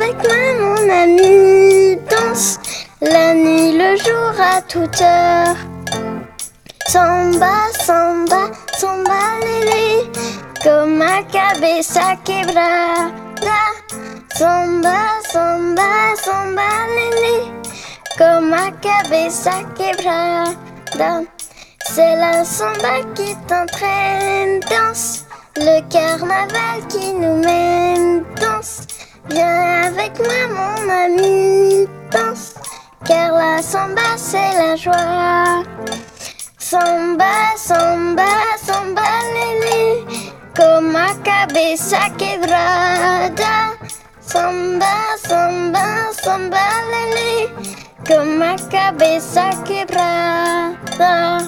avec moi mon ami, danse la nuit, le jour à toute heure. Samba, samba, samba, lili, comme a cabeza quebrada. Samba, samba, samba, lili, comme a cabeza quebrada. C'est la samba qui t'entraîne, danse, le carnaval qui nous mène, danse. Viens avec moi mon ami, danse, car la samba c'est la joie. Samba, samba, samba, lili, comme a cabeza quebrada. Samba, samba, samba, lili, comme a cabeza quebrada.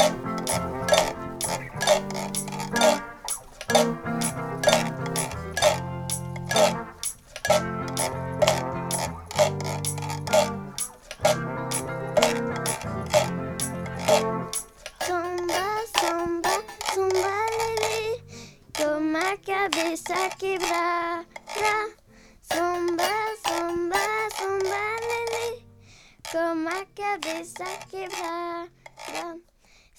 Samba, samba, samba, lili, comme a cabeza quebrada. Samba, samba, samba, lili, comme a cabeza quebrada.